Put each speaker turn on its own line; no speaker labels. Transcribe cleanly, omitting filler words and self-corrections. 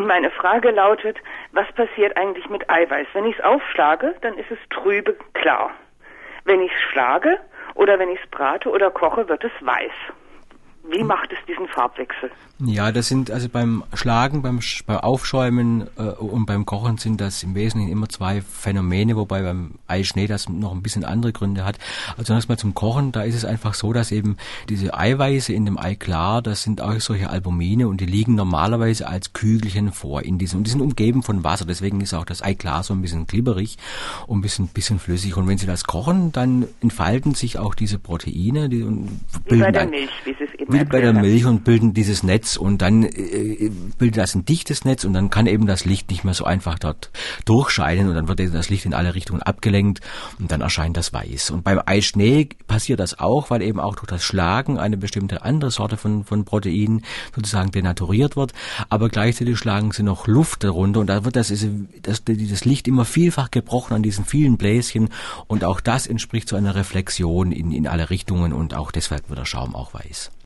meine Frage lautet, was passiert eigentlich mit Eiweiß? Wenn ich es aufschlage, dann ist es trübe klar. Wenn ich es schlage oder wenn ich es brate oder koche, wird es weiß. Wie macht es diesen Farbwechsel?
Ja, das sind also beim Schlagen, beim Aufschäumen und beim Kochen sind das im Wesentlichen immer zwei Phänomene, wobei beim Eischnee das noch ein bisschen andere Gründe hat. Also erstmal zum Kochen, da ist es einfach so, dass eben diese Eiweiße in dem Eiklar, das sind auch solche Albumine und die liegen normalerweise als Kügelchen vor in diesem, und die sind umgeben von Wasser, deswegen ist auch das Eiklar so ein bisschen glibberig und ein bisschen flüssig. Und wenn Sie das kochen, dann entfalten sich auch diese Proteine, die
wie bei der Milch, wie Sie es eben
wie bei der Milch und bilden dieses Netz und dann bildet das ein dichtes Netz und dann kann eben das Licht nicht mehr so einfach dort durchscheinen und dann wird das Licht in alle Richtungen abgelenkt und dann erscheint das weiß. Und beim Eischnee passiert das auch, weil eben auch durch das Schlagen eine bestimmte andere Sorte von Proteinen sozusagen denaturiert wird, aber gleichzeitig schlagen sie noch Luft darunter und da wird das Licht immer vielfach gebrochen an diesen vielen Bläschen und auch das entspricht so einer Reflexion in alle Richtungen und auch deshalb wird der Schaum auch weiß.